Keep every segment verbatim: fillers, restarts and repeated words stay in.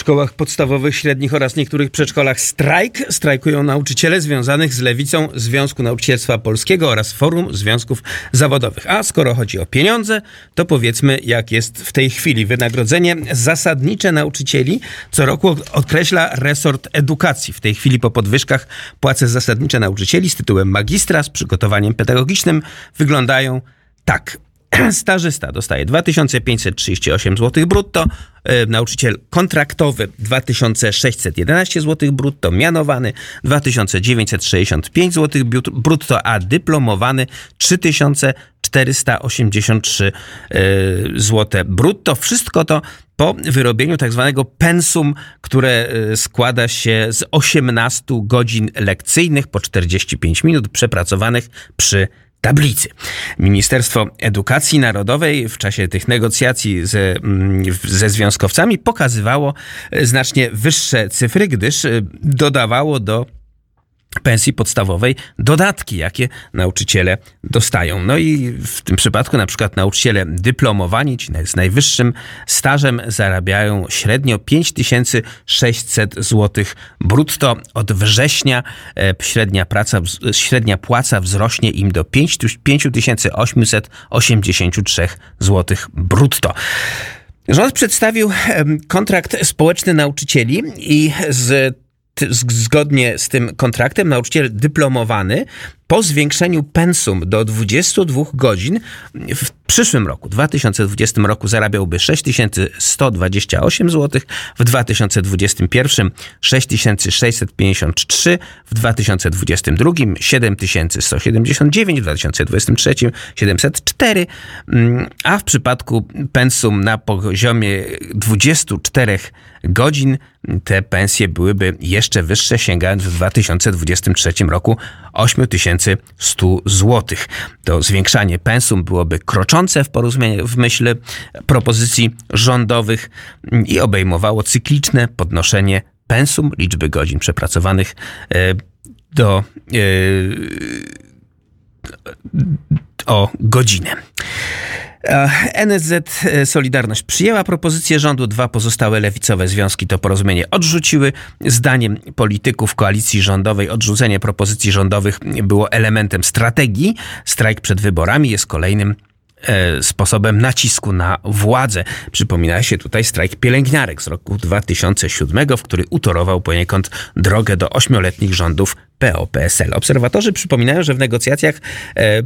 szkołach podstawowych, średnich oraz niektórych przedszkolach strajk. Strajkują nauczyciele związanych z Lewicą Związku Nauczycielstwa Polskiego oraz Forum Związków Zawodowych. A skoro chodzi o pieniądze, to powiedzmy, jak jest w tej chwili. Wynagrodzenie zasadnicze nauczycieli co roku określa resort edukacji. W tej chwili po podwyżkach płace zasadnicze nauczycieli z tytułem magistra z przygotowaniem pedagogicznym wyglądają tak. Stażysta dostaje dwa tysiące pięćset trzydzieści osiem złotych brutto, e, nauczyciel kontraktowy dwa tysiące sześćset jedenaście złotych brutto, mianowany dwa tysiące dziewięćset sześćdziesiąt pięć złotych brutto, a dyplomowany trzy tysiące czterysta osiemdziesiąt trzy e, złote brutto. Wszystko to po wyrobieniu tak zwanego pensum, które składa się z osiemnastu godzin lekcyjnych po czterdzieści pięć minut przepracowanych przy tablicy. Ministerstwo Edukacji Narodowej w czasie tych negocjacji ze, ze związkowcami pokazywało znacznie wyższe cyfry, gdyż dodawało do pensji podstawowej dodatki, jakie nauczyciele dostają. No i w tym przypadku na przykład nauczyciele dyplomowani, ci z najwyższym stażem, zarabiają średnio pięć tysięcy sześćset złotych brutto. Od września e, średnia, praca, średnia płaca wzrośnie im do pięć tysięcy osiemset osiemdziesiąt trzy złotych brutto. Rząd przedstawił e, kontrakt społeczny nauczycieli i z Zgodnie z tym kontraktem nauczyciel dyplomowany po zwiększeniu pensum do dwudziestu dwóch godzin w przyszłym roku, dwa tysiące dwudziestym roku, zarabiałby sześć tysięcy sto dwadzieścia osiem złotych, w dwa tysiące dwudziestym pierwszym sześć tysięcy sześćset pięćdziesiąt trzy, w dwa tysiące dwudziestym drugim siedem tysięcy sto siedemdziesiąt dziewięć, w dwa tysiące dwudziestym trzecim siedemset cztery, a w przypadku pensum na poziomie dwudziestu czterech godzin te pensje byłyby jeszcze wyższe, sięgając w dwa tysiące dwudziestym trzecim roku osiem tysięcy sto złotych. To zwiększanie pensum byłoby kroczące w porozumieniu w myśl propozycji rządowych i obejmowało cykliczne podnoszenie pensum, liczby godzin przepracowanych do o godzinę. N S Z Solidarność przyjęła propozycję rządu, dwa pozostałe lewicowe związki to porozumienie odrzuciły. Zdaniem polityków koalicji rządowej odrzucenie propozycji rządowych było elementem strategii. Strajk przed wyborami jest kolejnym e, sposobem nacisku na władzę. Przypomina się tutaj strajk pielęgniarek z roku dwa tysiące siódmego, w który utorował poniekąd drogę do ośmioletnich rządów P O P S L. Obserwatorzy przypominają, że w negocjacjach e, e,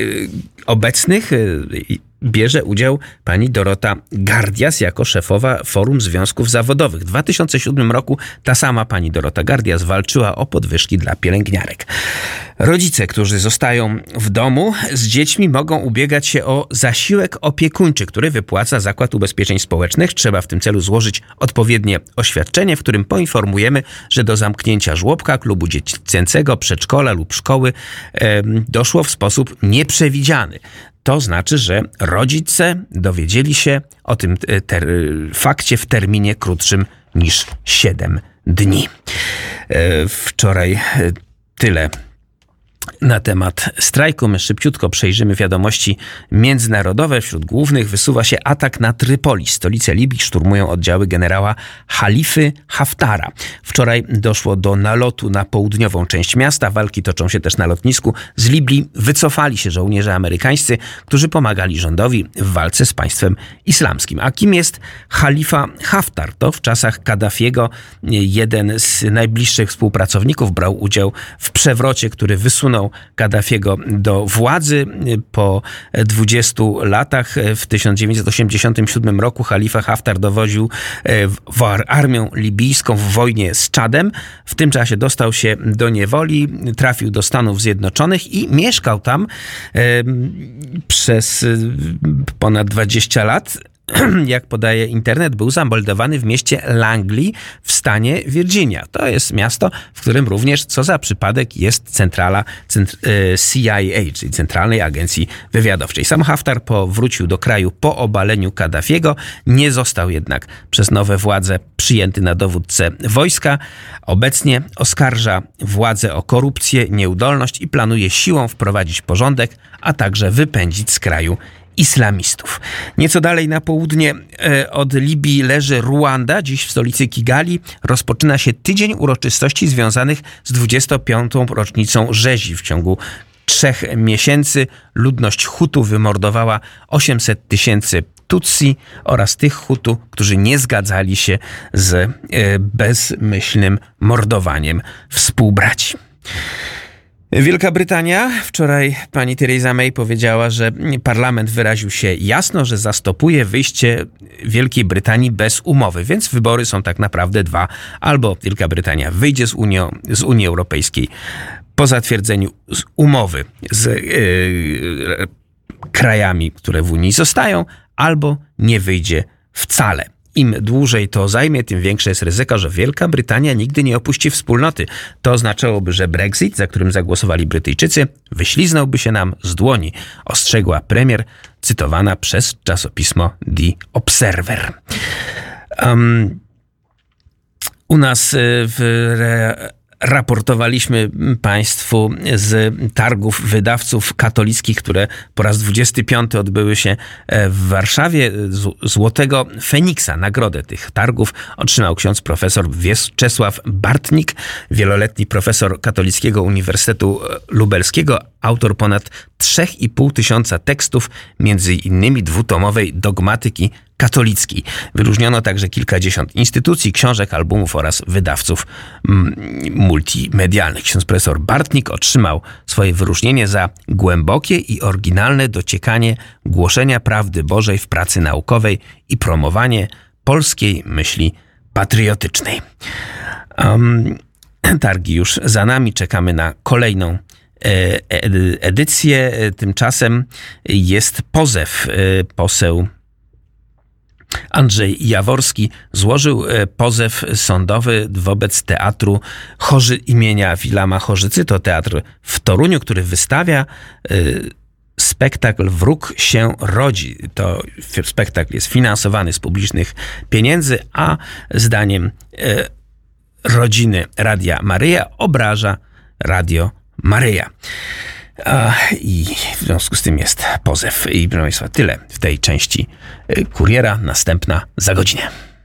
obecnych e, bierze udział pani Dorota Gardias jako szefowa Forum Związków Zawodowych. W dwa tysiące siódmym roku ta sama pani Dorota Gardias walczyła o podwyżki dla pielęgniarek. Rodzice, którzy zostają w domu z dziećmi, mogą ubiegać się o zasiłek opiekuńczy, który wypłaca Zakład Ubezpieczeń Społecznych. Trzeba w tym celu złożyć odpowiednie oświadczenie, w którym poinformujemy, że do zamknięcia żłobka, klubu dziecięcego, przedszkola lub szkoły e, doszło w sposób nieprzewidziany. To znaczy, że rodzice dowiedzieli się o tym ter- fakcie w terminie krótszym niż siedem dni. E, wczoraj tyle na temat strajku. My szybciutko przejrzymy wiadomości międzynarodowe. Wśród głównych wysuwa się atak na Trypoli. Stolicę Libii szturmują oddziały generała Halify Haftara. Wczoraj doszło do nalotu na południową część miasta. Walki toczą się też na lotnisku. Z Libii wycofali się żołnierze amerykańscy, którzy pomagali rządowi w walce z państwem islamskim. A kim jest Halifa Haftar? To w czasach Kaddafiego jeden z najbliższych współpracowników brał udział w przewrocie, który wysunął Kaddafiego do władzy. Po dwudziestu latach w tysiąc dziewięćset osiemdziesiątym siódmym roku Halifa Haftar dowodził armią libijską w wojnie z Czadem. W tym czasie dostał się do niewoli, trafił do Stanów Zjednoczonych i mieszkał tam e, przez ponad dwadzieścia lat. Jak podaje internet, był zameldowany w mieście Langley w stanie Virginia. To jest miasto, w którym również, co za przypadek, jest centrala C I A, czyli Centralnej Agencji Wywiadowczej. Sam Haftar powrócił do kraju po obaleniu Kaddafiego, nie został jednak przez nowe władze przyjęty na dowódcę wojska. Obecnie oskarża władzę o korupcję, nieudolność i planuje siłą wprowadzić porządek, a także wypędzić z kraju islamistów. Nieco dalej na południe od Libii leży Ruanda. Dziś w stolicy Kigali rozpoczyna się tydzień uroczystości związanych z dwudziestą piątą rocznicą rzezi. W ciągu trzech miesięcy ludność Hutu wymordowała osiemset tysięcy Tutsi oraz tych Hutu, którzy nie zgadzali się z bezmyślnym mordowaniem współbraci. Wielka Brytania. Wczoraj pani Theresa May powiedziała, że parlament wyraził się jasno, że zastopuje wyjście Wielkiej Brytanii bez umowy, więc wybory są tak naprawdę dwa. Albo Wielka Brytania wyjdzie z, Unią, z Unii Europejskiej po zatwierdzeniu umowy z yy, krajami, które w Unii zostają, albo nie wyjdzie wcale. Im dłużej to zajmie, tym większe jest ryzyko, że Wielka Brytania nigdy nie opuści wspólnoty. To oznaczałoby, że Brexit, za którym zagłosowali Brytyjczycy, wyśliznąłby się nam z dłoni, ostrzegła premier, cytowana przez czasopismo The Observer. Um, u nas w re- Raportowaliśmy Państwu z targów wydawców katolickich, które po raz dwudziesty piąty odbyły się w Warszawie. Złotego Feniksa, nagrodę tych targów, otrzymał ksiądz profesor Wieczesław Bartnik, wieloletni profesor Katolickiego Uniwersytetu Lubelskiego, autor ponad trzy i pół tysiąca tekstów, między innymi dwutomowej dogmatyki katolickiej. Wyróżniono także kilkadziesiąt instytucji, książek, albumów oraz wydawców multimedialnych. Ksiądz profesor Bartnik otrzymał swoje wyróżnienie za głębokie i oryginalne dociekanie głoszenia prawdy Bożej w pracy naukowej i promowanie polskiej myśli patriotycznej. Um, targi już za nami, czekamy na kolejną edycję. Tymczasem jest pozew. Poseł Andrzej Jaworski złożył pozew sądowy wobec Teatru Chorzy imienia Wilama Chorzycy. To teatr w Toruniu, który wystawia spektakl Wróg się rodzi. To spektakl jest finansowany z publicznych pieniędzy, a zdaniem rodziny Radia Maryja obraża Radio Maryja. I w związku z tym jest pozew. I proszę Państwa, tyle w tej części Kuriera. Następna za godzinę.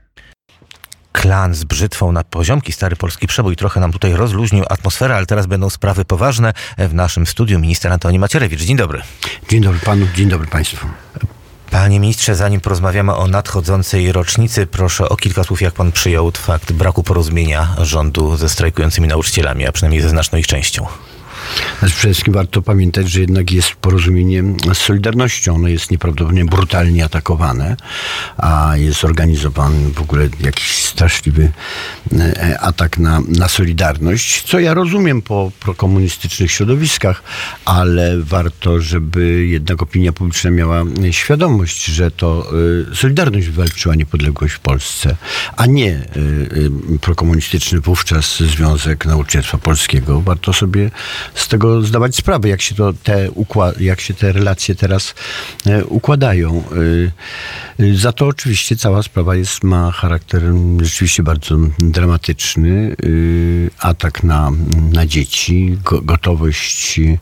Klan z brzytwą na poziomki, stary polski przebój trochę nam tutaj rozluźnił atmosferę, ale teraz będą sprawy poważne. W naszym studiu minister Antoni Macierewicz. Dzień dobry. Dzień dobry panu, dzień dobry państwu. Panie ministrze, zanim porozmawiamy o nadchodzącej rocznicy, proszę o kilka słów, jak pan przyjął fakt braku porozumienia rządu ze strajkującymi nauczycielami, a przynajmniej ze znaczną ich częścią. Znaczy, przede wszystkim warto pamiętać, że jednak jest porozumienie z Solidarnością. Ono jest nieprawdopodobnie brutalnie atakowane, a jest organizowany w ogóle jakiś straszliwy atak na, na Solidarność, co ja rozumiem po prokomunistycznych środowiskach, ale warto, żeby jednak opinia publiczna miała świadomość, że to Solidarność wywalczyła niepodległość w Polsce, a nie prokomunistyczny wówczas Związek Nauczycielstwa Polskiego. Warto sobie z tego zdawać sprawę, jak się, to te, układ- jak się te relacje teraz e, układają. E, e, za to oczywiście cała sprawa jest, ma charakter rzeczywiście bardzo dramatyczny. E, atak na, na dzieci, go, gotowość e,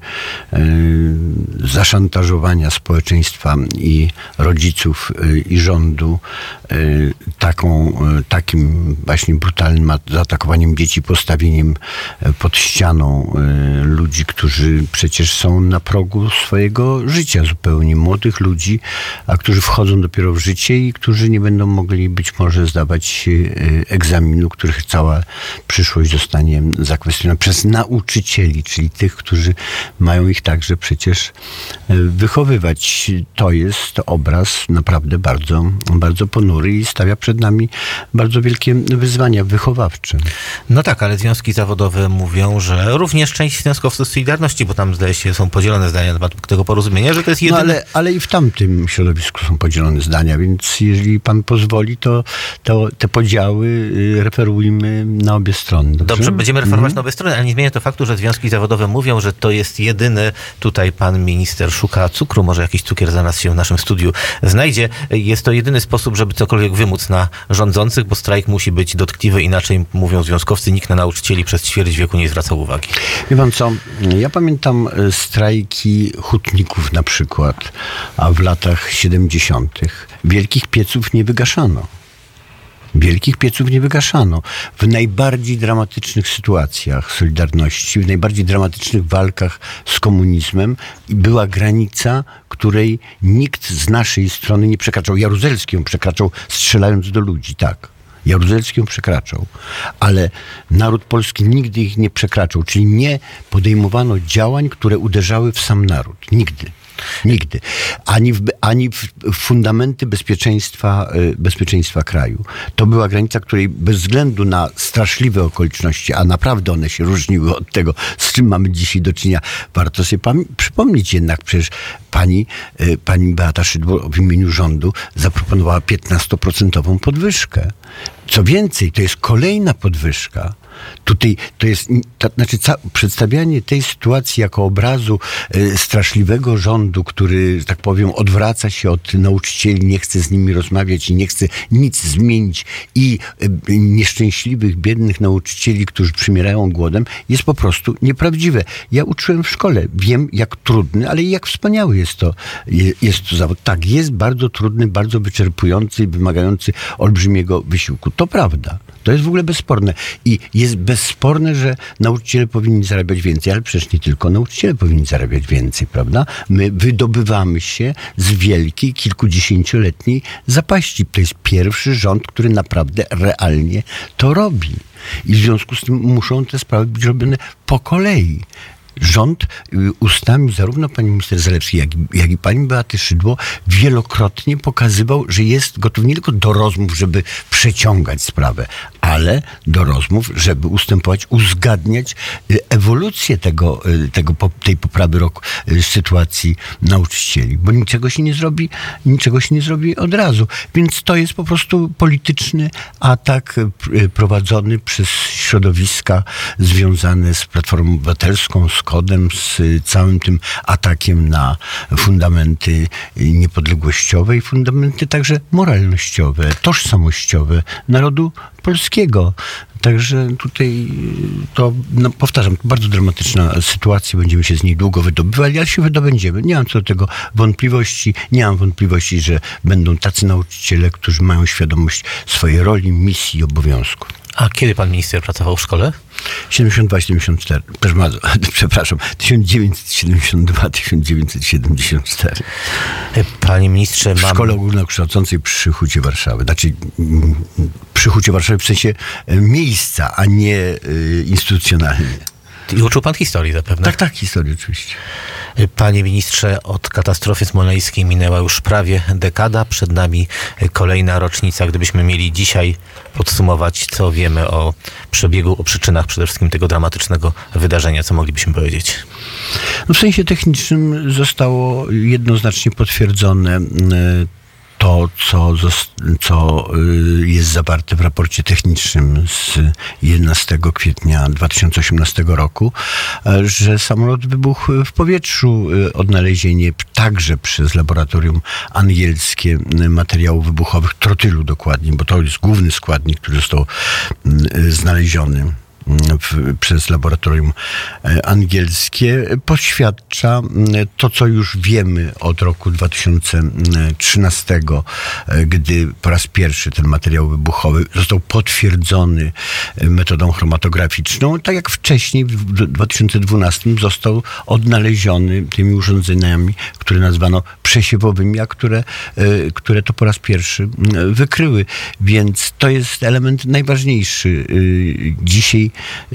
zaszantażowania społeczeństwa i rodziców e, i rządu e, taką, e, takim właśnie brutalnym zaatakowaniem dzieci, postawieniem e, pod ścianą e, ludzi, którzy przecież są na progu swojego życia, zupełnie młodych ludzi, a którzy wchodzą dopiero w życie i którzy nie będą mogli być może zdawać egzaminu, których cała przyszłość zostanie zakwestionowana przez nauczycieli, czyli tych, którzy mają ich także przecież wychowywać. To jest obraz naprawdę bardzo, bardzo ponury i stawia przed nami bardzo wielkie wyzwania wychowawcze. No tak, ale związki zawodowe mówią, że również część związkowców Solidarności, bo tam zdaje się są podzielone zdania na temat tego porozumienia, że to jest jedyne... No ale, ale i w tamtym środowisku są podzielone zdania, więc jeżeli pan pozwoli, to, to te podziały referujmy na obie strony. Dobrze, Dobrze będziemy referować mm. na obie strony, ale nie zmienia to faktu, że związki zawodowe mówią, że to jest jedyny, tutaj pan minister szuka cukru, może jakiś cukier za nas się w naszym studiu znajdzie. Jest to jedyny sposób, żeby cokolwiek wymóc na rządzących, bo strajk musi być dotkliwy, inaczej mówią związkowcy, nikt na nauczycieli przez ćwierć wieku nie zwracał uwagi. Wie pan co, ja pamiętam strajki hutników na przykład, a w latach siedemdziesiątych wielkich pieców nie wygaszano. Wielkich pieców nie wygaszano. W najbardziej dramatycznych sytuacjach Solidarności, w najbardziej dramatycznych walkach z komunizmem była granica, której nikt z naszej strony nie przekraczał. Jaruzelski ją przekraczał, strzelając do ludzi, tak. Jaruzelski ją przekraczał, ale naród polski nigdy ich nie przekraczał, czyli nie podejmowano działań, które uderzały w sam naród. Nigdy. Nigdy. Ani w, ani w fundamenty bezpieczeństwa, bezpieczeństwa kraju. To była granica, której bez względu na straszliwe okoliczności, a naprawdę one się różniły od tego, z czym mamy dzisiaj do czynienia, warto sobie pamię- przypomnieć jednak, przecież pani, pani Beata Szydło w imieniu rządu zaproponowała piętnastoprocentową podwyżkę. Co więcej, to jest kolejna podwyżka. Tutaj to jest, to znaczy ca, przedstawianie tej sytuacji jako obrazu e, straszliwego rządu, który, że tak powiem, odwraca się od nauczycieli, nie chce z nimi rozmawiać i nie chce nic zmienić i e, nieszczęśliwych, biednych nauczycieli, którzy przymierają głodem, jest po prostu nieprawdziwe. Ja uczyłem w szkole, wiem jak trudny, ale jak wspaniały jest to, jest to zawód. Tak, jest bardzo trudny, bardzo wyczerpujący i wymagający olbrzymiego wysiłku. To prawda. To jest w ogóle bezsporne. I jest bezsporne, że nauczyciele powinni zarabiać więcej, ale przecież nie tylko nauczyciele powinni zarabiać więcej, prawda? My wydobywamy się z wielkiej, kilkudziesięcioletniej zapaści. To jest pierwszy rząd, który naprawdę realnie to robi. I w związku z tym muszą te sprawy być robione po kolei. Rząd ustami zarówno pani minister Zalewskiej, jak i, jak i pani Beaty Szydło wielokrotnie pokazywał, że jest gotów nie tylko do rozmów, żeby przeciągać sprawę, ale do rozmów, żeby ustępować, uzgadniać ewolucję tego, tego, tej poprawy roku, sytuacji nauczycieli. Bo niczego się nie zrobi, niczego się nie zrobi od razu. Więc to jest po prostu polityczny atak prowadzony przez środowiska związane z Platformą Obywatelską, z Kodem, z całym tym atakiem na fundamenty niepodległościowe i fundamenty także moralnościowe, tożsamościowe narodu polskiego. Także tutaj to, no, powtarzam, to bardzo dramatyczna sytuacja, będziemy się z niej długo wydobywali, ale się wydobędziemy. Nie mam co do tego wątpliwości, nie mam wątpliwości, że będą tacy nauczyciele, którzy mają świadomość swojej roli, misji i obowiązku. A kiedy pan minister pracował w szkole? siedemdziesiąt dwa siedemdziesiąt cztery. Przepraszam, tysiąc dziewięćset siedemdziesiąt dwa tysiąc dziewięćset siedemdziesiąt cztery. Panie ministrze, w mam... Szkole Ogólnokształcącej przy Hucie Warszawy. Znaczy przy Hucie Warszawy w sensie miejsca, a nie y, instytucjonalnie. I uczył pan historii zapewne? Tak, tak, historii oczywiście. Panie ministrze, od katastrofy smoleńskiej minęła już prawie dekada. Przed nami kolejna rocznica. Gdybyśmy mieli dzisiaj podsumować, co wiemy o przebiegu, o przyczynach przede wszystkim tego dramatycznego wydarzenia, co moglibyśmy powiedzieć? No w sensie technicznym zostało jednoznacznie potwierdzone to, co, co jest zawarte w raporcie technicznym z jedenastego kwietnia dwa tysiące osiemnastego roku, że samolot wybuchł w powietrzu. Odnalezienie także przez laboratorium angielskie materiałów wybuchowych, trotylu dokładnie, bo to jest główny składnik, który został znaleziony W, przez laboratorium angielskie, poświadcza to, co już wiemy od roku dwa tysiące trzynastego, gdy po raz pierwszy ten materiał wybuchowy został potwierdzony metodą chromatograficzną, tak jak wcześniej w dwa tysiące dwunastym został odnaleziony tymi urządzeniami, które nazwano przesiewowymi, a które, które to po raz pierwszy wykryły. Więc to jest element najważniejszy. Dzisiaj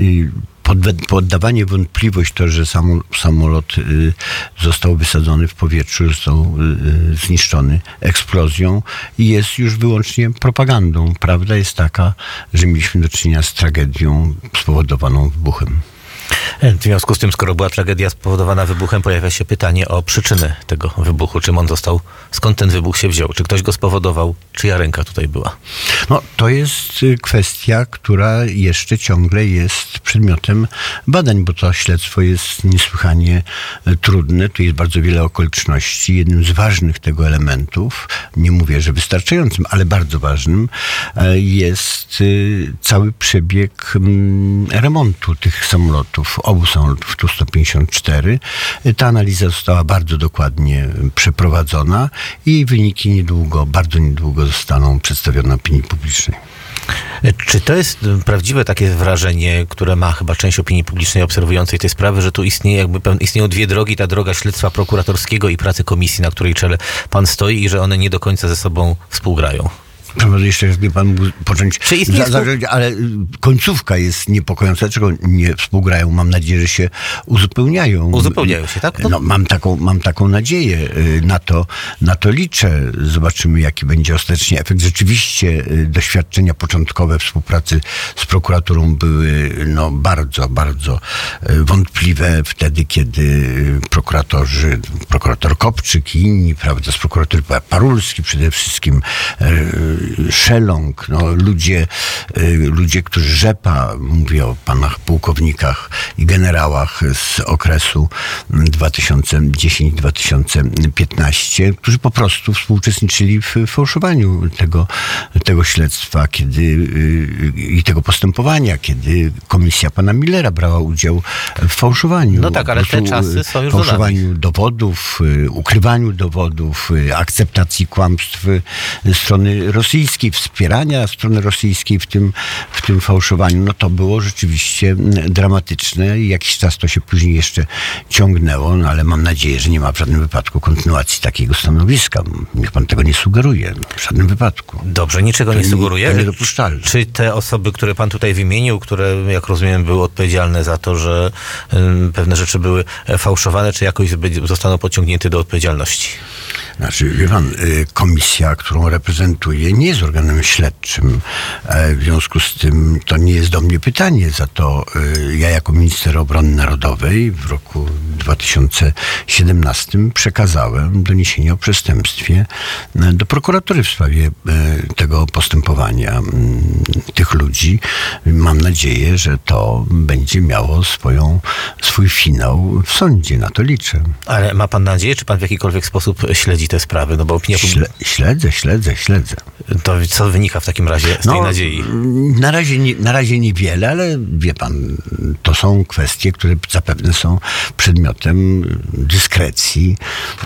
poddawanie wątpliwość to, że samolot został wysadzony w powietrzu, został zniszczony eksplozją i jest już wyłącznie propagandą. Prawda jest taka, że mieliśmy do czynienia z tragedią spowodowaną wybuchem. W związku z tym, skoro była tragedia spowodowana wybuchem, pojawia się pytanie o przyczynę tego wybuchu. Czym on został, skąd ten wybuch się wziął? Czy ktoś go spowodował? Czyja ręka tutaj była? No, to jest kwestia, która jeszcze ciągle jest przedmiotem badań, bo to śledztwo jest niesłychanie trudne. Tu jest bardzo wiele okoliczności. Jednym z ważnych tego elementów, nie mówię, że wystarczającym, ale bardzo ważnym, jest cały przebieg remontu tych samolotów. samolotów, obu samolotów tu sto pięćdziesiąt cztery. Ta analiza została bardzo dokładnie przeprowadzona i jej wyniki niedługo, bardzo niedługo zostaną przedstawione opinii publicznej. Czy to jest prawdziwe takie wrażenie, które ma chyba część opinii publicznej obserwującej tej sprawy, że tu istnieje jakby pewne, istnieją dwie drogi, ta droga śledztwa prokuratorskiego i pracy komisji, na której czele pan stoi i że one nie do końca ze sobą współgrają? Jeszcze raz by pan mógł począć, za, za, ale końcówka jest niepokojąca. Dlaczego nie współgrają? Mam nadzieję, że się uzupełniają. Uzupełniają się, tak? No. No, mam, taką, mam taką nadzieję. Na to, na to liczę. Zobaczymy, jaki będzie ostatecznie efekt. Rzeczywiście doświadczenia początkowe współpracy z prokuraturą były no, bardzo, bardzo wątpliwe wtedy, kiedy prokuratorzy, prokurator Kopczyk i inni, prawda, z prokuratury Parulski przede wszystkim, Szelong, no, ludzie, ludzie, którzy rzepa, mówię o panach pułkownikach i generałach z okresu dwa tysiące dziesiąty do dwa tysiące piętnastego, którzy po prostu współuczestniczyli w fałszowaniu tego, tego śledztwa kiedy, i tego postępowania, kiedy komisja pana Millera brała udział w fałszowaniu. No tak, ale te czasy są już fałszowaniu dowodów, ukrywaniu dowodów, akceptacji kłamstw strony rosyjskiej, wspierania strony rosyjskiej w tym, w tym fałszowaniu, no to było rzeczywiście dramatyczne i jakiś czas to się później jeszcze ciągnęło, no ale mam nadzieję, że nie ma w żadnym wypadku kontynuacji takiego stanowiska. Niech pan tego nie sugeruje. W żadnym wypadku. Dobrze, niczego to nie sugeruje. To niedopuszczalne. Czy te osoby, które pan tutaj wymienił, które, jak rozumiem, były odpowiedzialne za to, że y, pewne rzeczy były fałszowane, czy jakoś zostaną pociągnięte do odpowiedzialności? Znaczy, wie pan, komisja, którą reprezentuję, nie jest organem śledczym. W związku z tym to nie jest do mnie pytanie. Za to ja jako minister obrony narodowej w roku dwa tysiące siedemnastym przekazałem doniesienie o przestępstwie do prokuratury w sprawie tego postępowania tych ludzi. Mam nadzieję, że to będzie miało swoją, swój finał w sądzie. Na to liczę. Ale ma pan nadzieję, czy pan w jakikolwiek sposób śledzi te sprawy? No bo opinia Śle, śledzę, śledzę, śledzę. To co wynika w takim razie z tej no, nadziei? Na razie, nie, na razie niewiele, ale wie pan, to są kwestie, które zapewne są przedmiotem dyskrecji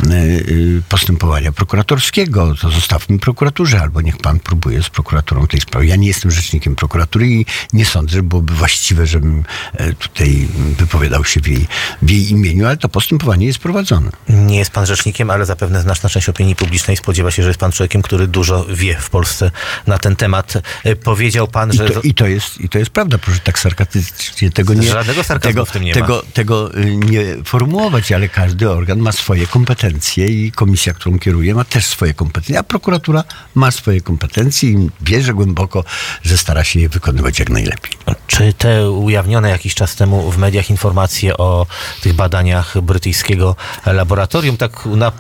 postępowania prokuratorskiego. To zostawmy prokuraturze, albo niech pan próbuje z prokuraturą tej sprawy. Ja nie jestem rzecznikiem prokuratury i nie sądzę, że byłoby właściwe, żebym tutaj wypowiadał się w jej, w jej imieniu, ale to postępowanie jest prowadzone. Nie jest pan rzecznikiem, ale zapewne znaczna część opinii publicznej spodziewa się, że jest pan człowiekiem, który dużo wie w Polsce na ten temat. Powiedział pan, I że... To, i, to jest, I to jest prawda, proszę tak sarkastycznie tego nie... Żadnego sarkazmu tego, w tym nie tego, ma. Tego nie formułować, ale każdy organ ma swoje kompetencje i komisja, którą kieruję, ma też swoje kompetencje, a prokuratura ma swoje kompetencje i wierzę głęboko, że stara się je wykonywać jak najlepiej. Czy te ujawnione jakiś czas temu w mediach informacje o tych badaniach brytyjskiego laboratorium, tak na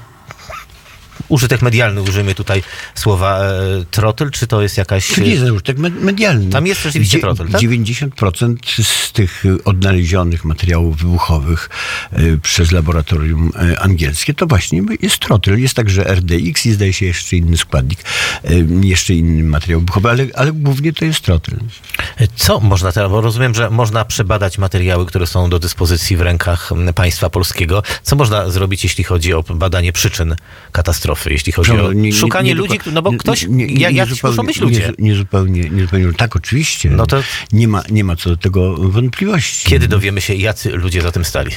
użytek medialny, użyjmy tutaj słowa e, trotyl, czy to jest jakaś... To nie jest użytek medialny. Tam jest rzeczywiście Dzie- trotyl, tak? dziewięćdziesiąt procent z tych odnalezionych materiałów wybuchowych e, przez laboratorium e, angielskie to właśnie jest trotyl. Jest także R D X i zdaje się jeszcze inny składnik, e, jeszcze inny materiał wybuchowy, ale, ale głównie to jest trotyl. Co można teraz, bo rozumiem, że można przebadać materiały, które są do dyspozycji w rękach państwa polskiego. Co można zrobić, jeśli chodzi o badanie przyczyn katastrofy? Jeśli chodzi o nie, nie, szukanie nie, nie, ludzi, no bo ktoś, nie, nie, nie, jak muszą być ludzie. Nie, nie, zupełnie, nie zupełnie, tak oczywiście, no to nie ma, nie ma co do tego wątpliwości. Kiedy dowiemy się, jacy ludzie za tym stali?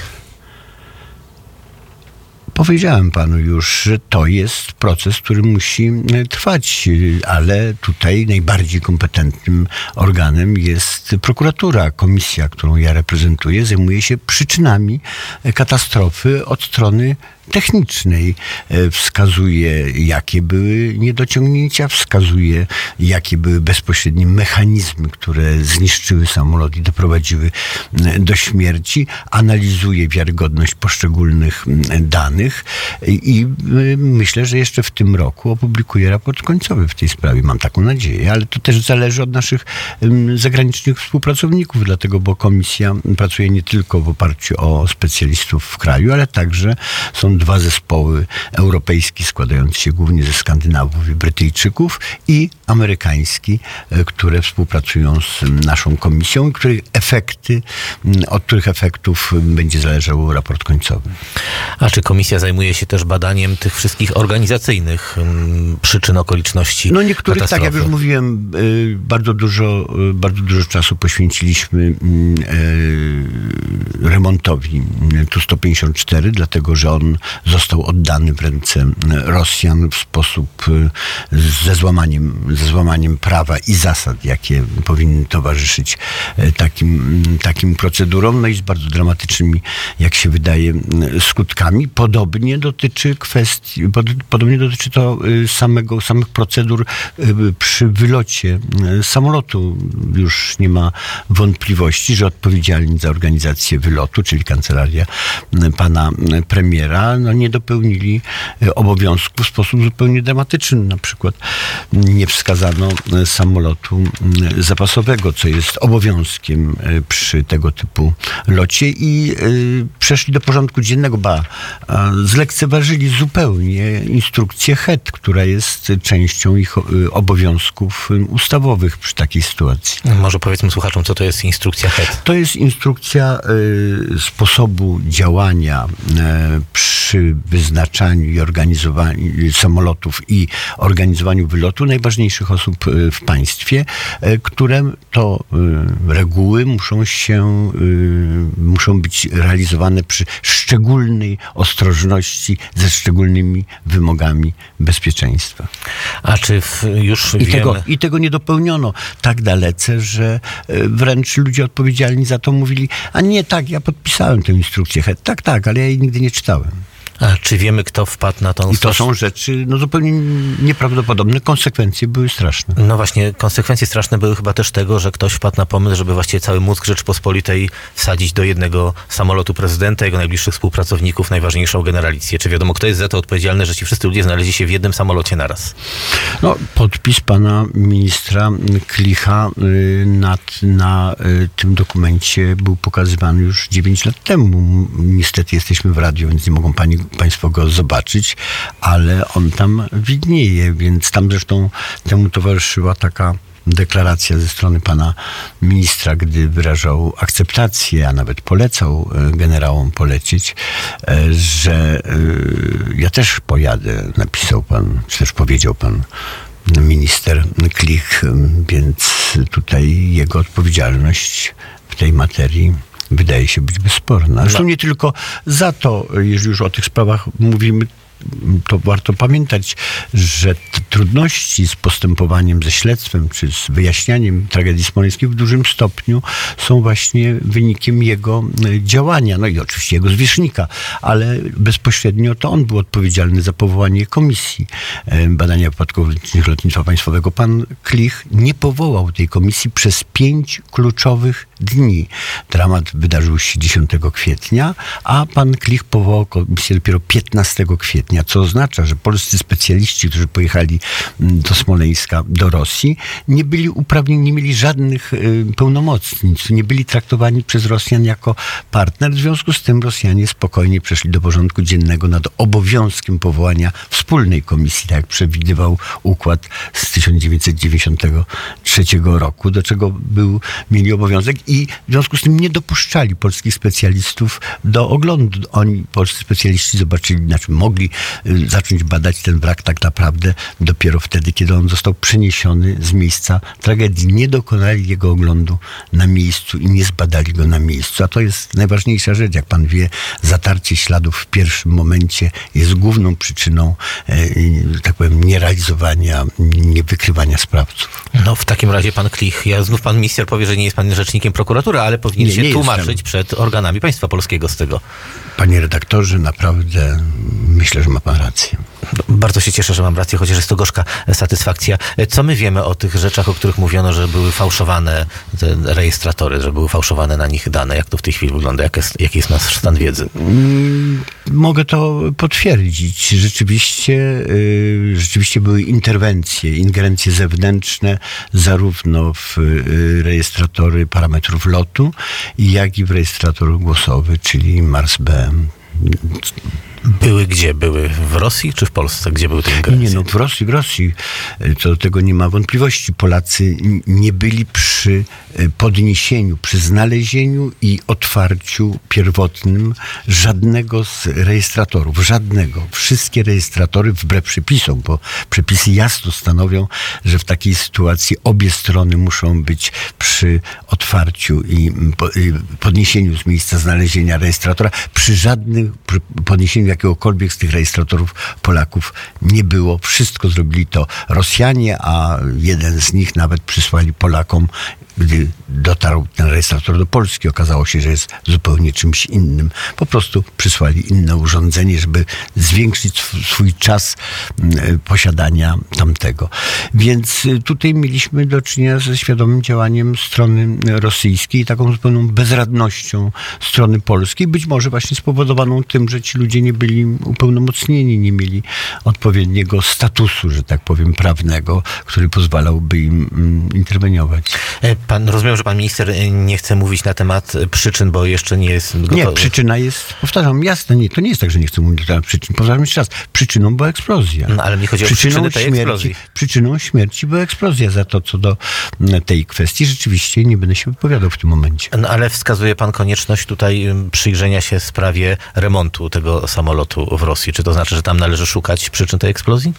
Powiedziałem panu już, że to jest proces, który musi trwać, ale tutaj najbardziej kompetentnym organem jest prokuratura. Komisja, którą ja reprezentuję, zajmuje się przyczynami katastrofy od strony technicznej. Wskazuje, jakie były niedociągnięcia, wskazuje, jakie były bezpośrednie mechanizmy, które zniszczyły samolot i doprowadziły do śmierci, analizuje wiarygodność poszczególnych danych i myślę, że jeszcze w tym roku opublikuje raport końcowy w tej sprawie. Mam taką nadzieję, ale to też zależy od naszych zagranicznych współpracowników, dlatego, bo komisja pracuje nie tylko w oparciu o specjalistów w kraju, ale także są dwa zespoły europejskie składające się głównie ze Skandynawów i Brytyjczyków i amerykański, które współpracują z naszą komisją i których efekty, od których efektów będzie zależał raport końcowy. A czy komisja zajmuje się też badaniem tych wszystkich organizacyjnych um, przyczyn, okoliczności No niektórych, katastrofy? tak jak już mówiłem, bardzo dużo, bardzo dużo czasu poświęciliśmy remontowi Tu sto pięćdziesiąt cztery, dlatego że on został oddany w ręce Rosjan w sposób ze złamaniem, ze złamaniem prawa i zasad, jakie powinny towarzyszyć takim, takim procedurom, no i z bardzo dramatycznymi, jak się wydaje, skutkami. Podobnie dotyczy kwestii, podobnie dotyczy to samego, samych procedur przy wylocie samolotu. Już nie ma wątpliwości, że odpowiedzialni za organizację wylotu, czyli kancelaria pana premiera, no nie dopełnili obowiązków w sposób zupełnie dramatyczny. Na przykład nie wskazano samolotu zapasowego, co jest obowiązkiem przy tego typu locie i przeszli do porządku dziennego, ba, zlekceważyli zupełnie instrukcję H E T, która jest częścią ich obowiązków ustawowych przy takiej sytuacji. Może powiedzmy słuchaczom, co to jest instrukcja H E T? To jest instrukcja y, sposobu działania y, przy wyznaczaniu i organizowaniu samolotów i organizowaniu wylotu najważniejszych osób y, w państwie, y, które to y, reguły muszą się, y, muszą być realizowane przy szczególnej ostrożności, ze szczególnymi wymogami bezpieczeństwa. A czy w, już I wiemy... tego, I tego nie dopełniono tak dalece, że wręcz ludzie odpowiedzialni za to mówili, a nie tak, ja podpisałem tę instrukcję H E T. Tak, tak, ale ja jej nigdy nie czytałem. A czy wiemy, kto wpadł na tą... I to są rzeczy no, zupełnie nieprawdopodobne. Konsekwencje były straszne. No właśnie, konsekwencje straszne były chyba też tego, że ktoś wpadł na pomysł, żeby właściwie cały mózg Rzeczypospolitej wsadzić do jednego samolotu prezydenta, jego najbliższych współpracowników, najważniejszą generalicję. Czy wiadomo, kto jest za to odpowiedzialny, że ci wszyscy ludzie znaleźli się w jednym samolocie naraz? No, podpis pana ministra Klicha y, nad, na y, tym dokumencie był pokazywany już dziewięć lat temu. Niestety jesteśmy w radiu, więc nie mogą pani Państwo go zobaczyć, ale on tam widnieje, więc tam zresztą temu towarzyszyła taka deklaracja ze strony pana ministra, gdy wyrażał akceptację, a nawet polecał generałom polecieć, że ja też pojadę, napisał pan, czy też powiedział pan minister Klich, więc tutaj jego odpowiedzialność w tej materii wydaje się być bezsporna. Zresztą nie tylko za to, jeżeli już o tych sprawach mówimy, to warto pamiętać, że trudności z postępowaniem, ze śledztwem czy z wyjaśnianiem tragedii smoleńskiej w dużym stopniu są właśnie wynikiem jego działania, no i oczywiście jego zwierzchnika, ale bezpośrednio to on był odpowiedzialny za powołanie Komisji Badania Wypadków Lotniczych Lotnictwa Państwowego. Pan Klich nie powołał tej komisji przez pięć kluczowych dni. Dramat wydarzył się dziesiątego kwietnia, a pan Klich powołał komisję dopiero piętnastego kwietnia, co oznacza, że polscy specjaliści, którzy pojechali do Smoleńska, do Rosji, nie byli uprawnieni, nie mieli żadnych y, pełnomocnictw, nie byli traktowani przez Rosjan jako partner. W związku z tym Rosjanie spokojnie przeszli do porządku dziennego nad obowiązkiem powołania wspólnej komisji, tak jak przewidywał układ z tysiąc dziewięćset dziewięćdziesiątego trzeciego roku, do czego był, mieli obowiązek i w związku z tym nie dopuszczali polskich specjalistów do oglądu. Oni, polscy specjaliści, zobaczyli, znaczy mogli y, zacząć badać ten wrak tak naprawdę dopiero wtedy, kiedy on został przeniesiony z miejsca tragedii. Nie dokonali jego oglądu na miejscu i nie zbadali go na miejscu. A to jest najważniejsza rzecz. Jak pan wie, zatarcie śladów w pierwszym momencie jest główną przyczyną, y, tak powiem, nierealizowania, niewykrywania sprawców. No w takim razie pan Klich, ja znów pan minister powie, że nie jest pan rzecznikiem prokuratury, ale powinien nie, się nie tłumaczyć jestem. przed organami państwa polskiego z tego. Panie redaktorze, naprawdę myślę, że ma pan rację. Bardzo się cieszę, że mam rację, chociaż jest to gorzka satysfakcja. Co my wiemy o tych rzeczach, o których mówiono, że były fałszowane te rejestratory, że były fałszowane na nich dane? Jak to w tej chwili wygląda? Jak jest, jaki jest nasz stan wiedzy? Mm, mogę to potwierdzić. Rzeczywiście, y, rzeczywiście były interwencje, ingerencje zewnętrzne, zarówno w y, rejestratory parametrów lotu, jak i w rejestrator głosowy, czyli Mars B. Były gdzie? Były w Rosji czy w Polsce? Gdzie były te ingerencje? Nie, no w Rosji, w Rosji. To do tego nie ma wątpliwości. Polacy nie byli przy podniesieniu, przy znalezieniu i otwarciu pierwotnym żadnego z rejestratorów. Żadnego. Wszystkie rejestratory wbrew przepisom, bo przepisy jasno stanowią, że w takiej sytuacji obie strony muszą być przy otwarciu i podniesieniu z miejsca znalezienia rejestratora. Przy żadnym podniesieniu jakiegokolwiek z tych rejestratorów Polaków nie było. Wszystko zrobili to Rosjanie, a jeden z nich nawet przysłali Polakom, gdy dotarł ten rejestrator do Polski, okazało się, że jest zupełnie czymś innym. Po prostu przysłali inne urządzenie, żeby zwiększyć swój czas posiadania tamtego. Więc tutaj mieliśmy do czynienia ze świadomym działaniem strony rosyjskiej, taką zupełną bezradnością strony polskiej, być może właśnie spowodowaną tym, że ci ludzie nie byli upełnomocnieni, nie mieli odpowiedniego statusu, że tak powiem, prawnego, który pozwalałby im interweniować. Pan, rozumiem, że pan minister nie chce mówić na temat przyczyn, bo jeszcze nie jest gotowy. Nie, przyczyna jest, powtarzam, jasne, nie, to nie jest tak, że nie chcę mówić na temat przyczyn. Powtarzam jeszcze raz, przyczyną była eksplozja. No, ale mi chodzi przyczyną o przyczyny tej śmierci, eksplozji. Przyczyną śmierci była eksplozja. Za to, co do tej kwestii, rzeczywiście nie będę się wypowiadał w tym momencie. No, ale wskazuje pan konieczność tutaj przyjrzenia się sprawie remontu tego samolotu w Rosji. Czy to znaczy, że tam należy szukać przyczyn tej eksplozji?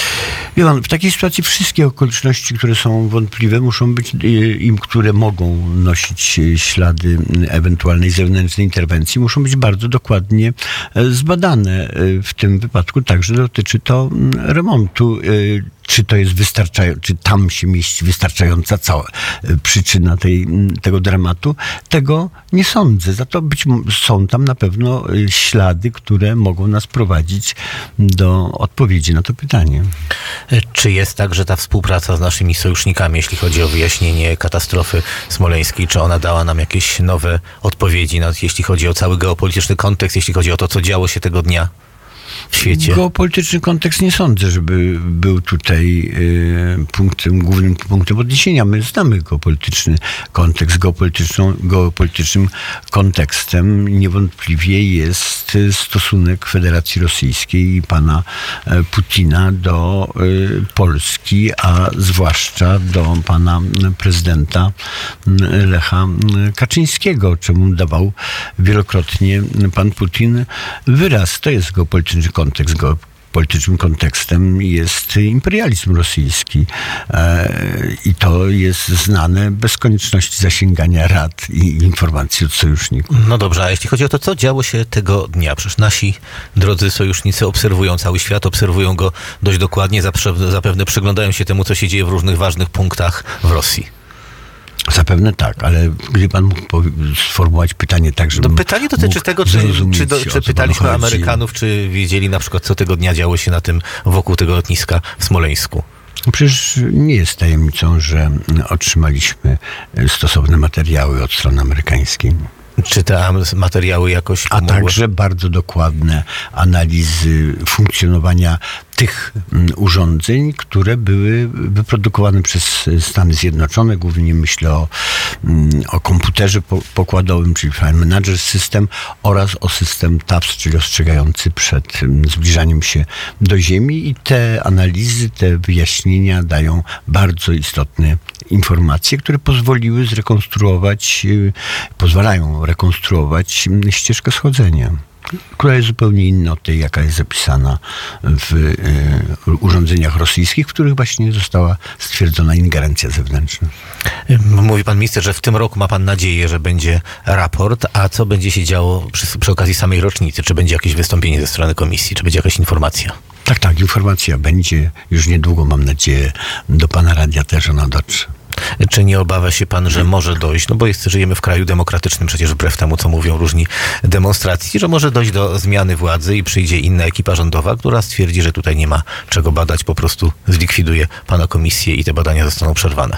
Wie pan, w takiej sytuacji wszystkie okoliczności, które są wątpliwe, muszą być im, które mogą nosić ślady ewentualnej zewnętrznej interwencji, muszą być bardzo dokładnie zbadane. W tym wypadku także dotyczy to remontu. Czy to jest wystarczające, czy tam się mieści wystarczająca cała przyczyna tej, tego dramatu? Tego nie sądzę. Za to być są tam na pewno ślady, które mogą nas prowadzić do odpowiedzi na to pytanie. Czy jest tak, że ta współpraca z naszymi sojusznikami, jeśli chodzi o wyjaśnienie katastrofy smoleńskiej, czy ona dała nam jakieś nowe odpowiedzi, jeśli chodzi o cały geopolityczny kontekst, jeśli chodzi o to, co działo się tego dnia w świecie? Geopolityczny kontekst nie sądzę, żeby był tutaj y, punktem, głównym punktem odniesienia. My znamy geopolityczny kontekst. Geopolityczną, geopolitycznym kontekstem niewątpliwie jest stosunek Federacji Rosyjskiej i pana Putina do y, Polski, a zwłaszcza do pana prezydenta Lecha Kaczyńskiego, czemu dawał wielokrotnie pan Putin wyraz. To jest geopolityczny kontekst. Politycznym kontekstem jest imperializm rosyjski i to jest znane bez konieczności zasięgania rad i informacji od sojuszników. No dobrze, a jeśli chodzi o to, co działo się tego dnia, przecież nasi drodzy sojusznicy obserwują cały świat, obserwują go dość dokładnie, zapewne przyglądają się temu, co się dzieje w różnych ważnych punktach w Rosji. Zapewne tak, ale gdy pan mógł sformułować pytanie tak, żeby... No pytanie dotyczy tego, czy, czy, do, czy pytaliśmy Amerykanów, czy wiedzieli na przykład, co tego dnia działo się na tym, wokół tego lotniska w Smoleńsku. Przecież nie jest tajemnicą, że otrzymaliśmy stosowne materiały od strony amerykańskiej. Czy te materiały jakoś pomogły? A także bardzo dokładne analizy funkcjonowania tych urządzeń, które były wyprodukowane przez Stany Zjednoczone. Głównie myślę o, o komputerze pokładowym, czyli File Manager System, oraz o system T A P S, czyli ostrzegający przed zbliżaniem się do Ziemi. I te analizy, te wyjaśnienia dają bardzo istotne informacje, które pozwoliły zrekonstruować, pozwalają rekonstruować ścieżkę schodzenia, która jest zupełnie inna od tej, jaka jest zapisana w y, urządzeniach rosyjskich, w których właśnie została stwierdzona ingerencja zewnętrzna. Mówi pan minister, że w tym roku ma pan nadzieję, że będzie raport, a co będzie się działo przy, przy okazji samej rocznicy? Czy będzie jakieś wystąpienie ze strony komisji? Czy będzie jakaś informacja? Tak, tak, informacja będzie. Już niedługo, mam nadzieję, do pana radia też ona dotrze. Czy nie obawia się pan, że może dojść, no bo jest, żyjemy w kraju demokratycznym, przecież wbrew temu, co mówią różni demonstracji, że może dojść do zmiany władzy i przyjdzie inna ekipa rządowa, która stwierdzi, że tutaj nie ma czego badać, po prostu zlikwiduje pana komisję i te badania zostaną przerwane?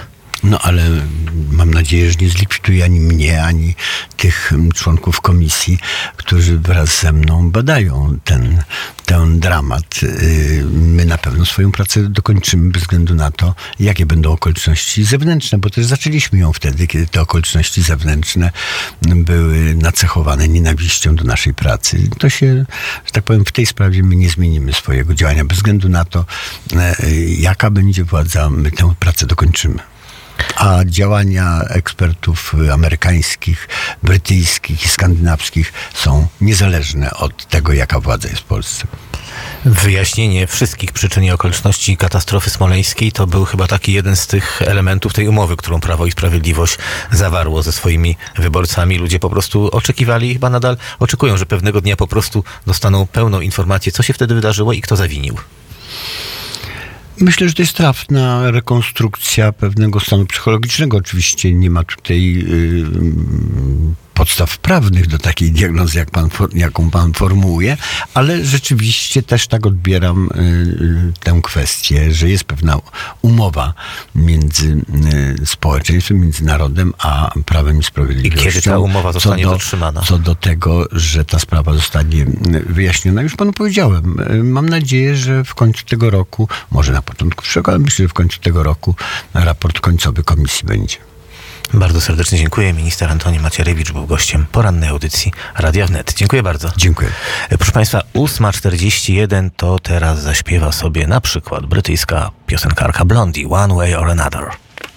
No ale mam nadzieję, że nie zlikwiduje ani mnie, ani tych członków komisji, którzy wraz ze mną badają ten, ten dramat. My na pewno swoją pracę dokończymy bez względu na to, jakie będą okoliczności zewnętrzne, bo też zaczęliśmy ją wtedy, kiedy te okoliczności zewnętrzne były nacechowane nienawiścią do naszej pracy. To się, że tak powiem, w tej sprawie my nie zmienimy swojego działania bez względu na to, jaka będzie władza, my tę pracę dokończymy. A działania ekspertów amerykańskich, brytyjskich i skandynawskich są niezależne od tego, jaka władza jest w Polsce. Wyjaśnienie wszystkich przyczyn i okoliczności katastrofy smoleńskiej to był chyba taki jeden z tych elementów tej umowy, którą Prawo i Sprawiedliwość zawarło ze swoimi wyborcami. Ludzie po prostu oczekiwali i chyba nadal oczekują, że pewnego dnia po prostu dostaną pełną informację, co się wtedy wydarzyło i kto zawinił. Myślę, że to jest trafna rekonstrukcja pewnego stanu psychologicznego. Oczywiście nie ma tutaj yy, podstaw prawnych do takiej diagnozy, jak pan, jaką pan formułuje, ale rzeczywiście też tak odbieram yy, tę kwestię, że jest pewna umowa między yy, społeczeństwem, między narodem, a Prawem i Sprawiedliwością. I kiedy ta umowa zostanie dotrzymana? Co do tego, że ta sprawa zostanie wyjaśniona. Już panu powiedziałem, mam nadzieję, że w końcu tego roku, może na początku przyszłego, ale myślę, że w końcu tego roku raport końcowy komisji będzie. Bardzo serdecznie dziękuję. Minister Antoni Macierewicz był gościem porannej audycji Radia Wnet. Dziękuję bardzo. Dziękuję. Proszę Państwa, ósma czterdzieści jeden to teraz zaśpiewa sobie na przykład brytyjska piosenkarka Blondie, One Way or Another.